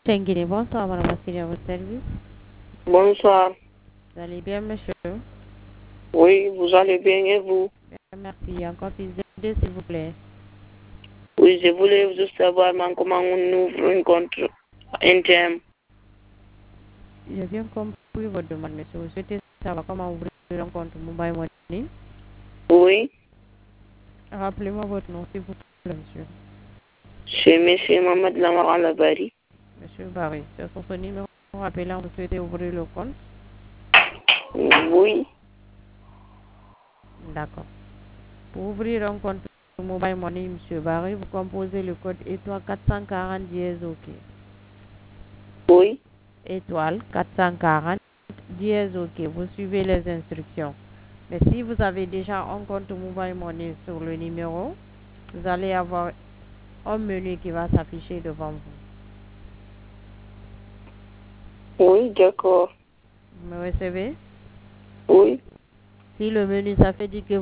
Tenguini, bonsoir madame Assili à votre service. Bonsoir. Vous allez bien monsieur? Oui, vous allez bien et vous? Bien, merci. Encore plus aider s'il vous plaît. Oui, je voulais juste savoir comment on ouvre un compte interne. J'ai bien compris votre demande monsieur. Vous souhaitez savoir comment ouvrir un compte Mobile Money? Oui, Rappelez-moi votre nom s'il vous plaît monsieur. c'est M. Mohamed Lamar Alabari. Monsieur Barry, c'est sur ce numéro appelant vous souhaitez ouvrir le compte? Oui, D'accord. Pour ouvrir un compte Mobile Money, monsieur Barry, vous composez le code étoile 440 dièse OK. oui, Étoile 440 dièse OK. Vous suivez les instructions. Mais si vous avez déjà un compte Mobile Money sur le numéro, vous allez avoir un menu qui va s'afficher devant vous. oui, d'accord. Vous me recevez? Oui. Si le menu s'affiche, dit que